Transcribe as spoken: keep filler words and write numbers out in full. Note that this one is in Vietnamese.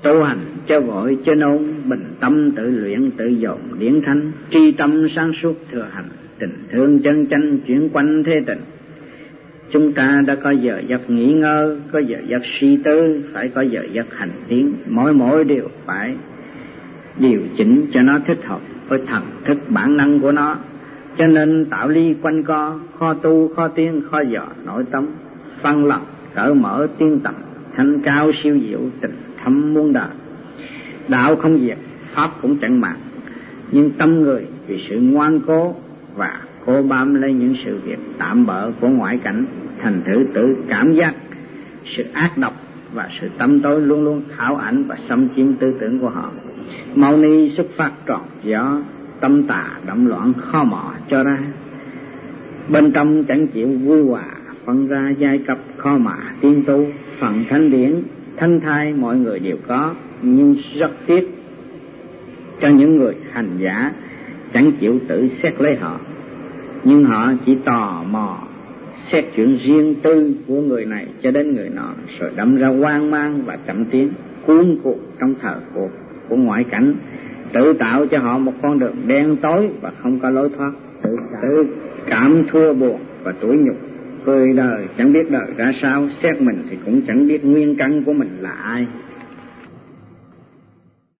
Tu hành chớ vội chớ nôn, bình tâm tự luyện tự dồn điển thanh, tri tâm sáng suốt thừa hành, tình thương chân chánh chuyển quanh thế tình. Chúng ta đã có giờ giấc nghỉ ngơi, có giờ giấc suy tư, phải có giờ giấc hành tiến, mỗi mỗi điều phải điều chỉnh cho nó thích hợp với thần thức bản năng của nó. Cho nên tạo ly quanh co, kho tu kho tiên kho dò nội tâm, phân lập cởi mở tiên tầm, thanh cao siêu diệu tình thâm muôn đời. Đạo không diệt, pháp cũng chẳng mạng, nhưng tâm người vì sự ngoan cố và cố bám lấy những sự việc tạm bợ của ngoại cảnh, thành thử tự cảm giác sự ác độc và sự tâm tối luôn luôn khảo ảnh và xâm chiếm tư tưởng của họ. Mâu ni xuất phát tròn gió, tâm tà động loạn khó mò cho ra. Bên trong chẳng chịu vui hòa, phân ra giai cấp khó mà tiên tu. Phần thanh điển, thanh thai mọi người đều có, nhưng rất tiếc cho những người hành giả chẳng chịu tự xét lấy họ. Nhưng họ chỉ tò mò xét chuyện riêng tư của người này cho đến người nọ, rồi đâm ra hoang mang và chậm tiến, cuốn cuộc trong thời cuộc của ngoại cảnh, tự tạo cho họ một con đường đen tối và không có lối thoát, tự, tự cảm thua buồn và tủi nhục, cười đời chẳng biết đời ra sao, xét mình thì cũng chẳng biết nguyên căn của mình là ai.